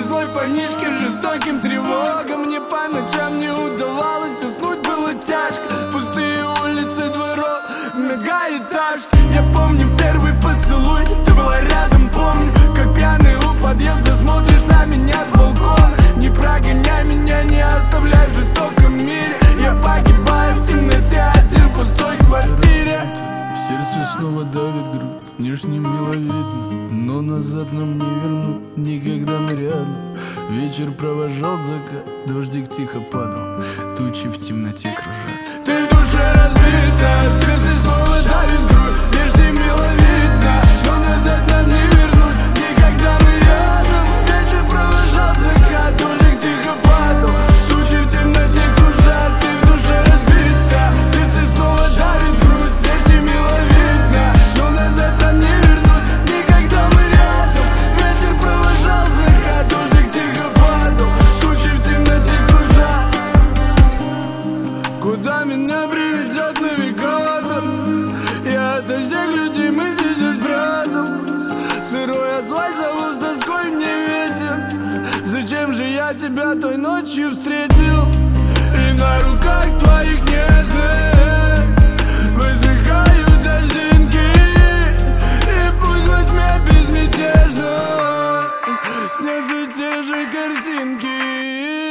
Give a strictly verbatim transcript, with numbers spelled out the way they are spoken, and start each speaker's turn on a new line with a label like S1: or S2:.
S1: злой парнишке, жестоким тревогам. Мне по ночам не удавалось уснуть, было тяжко. Пустые улицы, дворов, многоэтажки. Я помню первый поцелуй, ты была рядом, помню, как пьяный у подъезда смотришь на меня с балкона. Не прогоняй меня, не оставляй в жестоком мире. Я погибаю в темноте, один в пустой квартире.
S2: Сердце снова давит грудь, внешне мило видно, но назад нам не вернуть, никогда мы рядом. Вечер провожал закат, дождик тихо падал, тучи в темноте кружат.
S1: Ты в душе разбита, в сердце снова давит грудь, внешне мило видно, но назад нам не вернуть, никогда мы рядом. Вечер провожал закат, дождик тихо падал, тучи в темноте кружат. Ты в душе разбита, в сердце снова давит грудь, внешне мило видно, но назад нам не вернуть, никогда мы рядом. Вечер провожал закат, дождик тихо падал, тучи в темноте кружат. Куда меня приведет навигатор? Я ото всех людей мысли здесь прятал. Сырой асфальт зовут с тоской мне ветер. Зачем же я тебя той ночью встретил? И на руках твоих нежных высыхают дождинки, и пусть во тьме безмятежно снятся те же картинки.